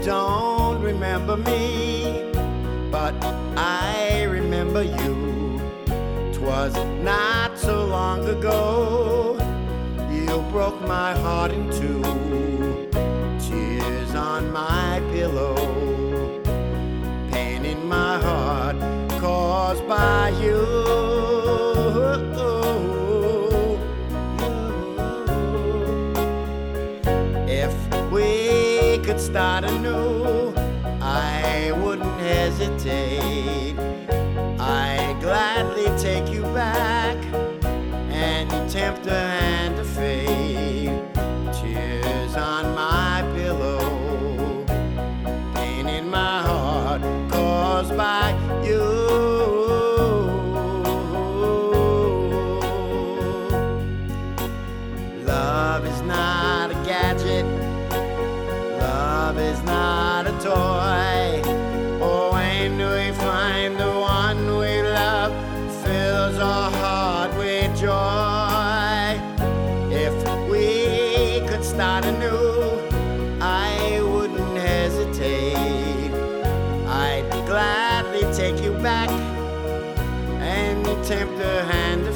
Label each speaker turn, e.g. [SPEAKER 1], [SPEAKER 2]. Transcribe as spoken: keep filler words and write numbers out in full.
[SPEAKER 1] don't remember me, but I remember you. 'Twas not so long ago you broke my heart in two. Tears on my pillow, pain in my heart caused by you. If we could start anew, I wouldn't hesitate. I'd gladly take you back and tempt the hand of fate. Tears on my pillow, pain in my heart caused by you. Love is not a gadget, love is not a toy. Oh, when we find the one we love, fills our heart with joy. If we could start anew, I wouldn't hesitate. I'd gladly take you back and tempt the hand